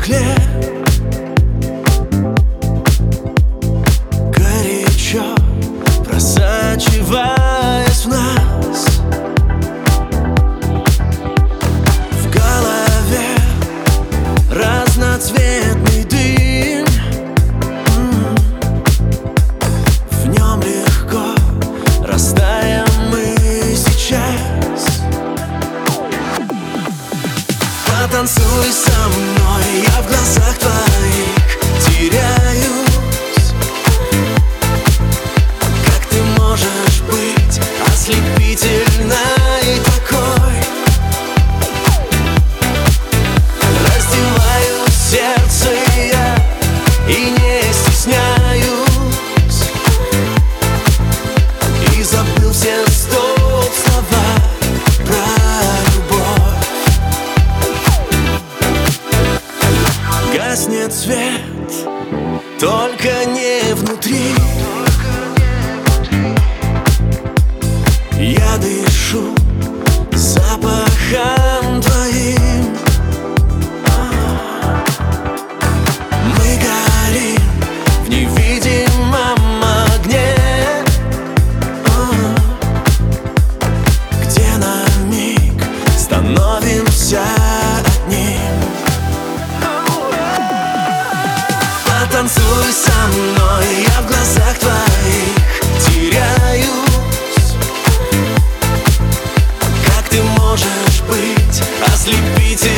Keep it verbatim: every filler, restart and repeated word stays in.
стекле. Горячо просачиваясь в нас, в голове разноцветный дым. В нем легко растаем мы сейчас. Потанцуй со мной, я в глазах твоих теряюсь. Как ты можешь быть ослепительной такой? Раздеваю сердце я и не стесняюсь, и забыл все сто слова про любовь. Гаснет свет, только не внутри. Я дышу запахом твоим. Мы горим в невидимом огне, где на миг становимся одним. Потанцуй со мной, я в глазах твоих теряюсь. Как ты можешь быть ослепительной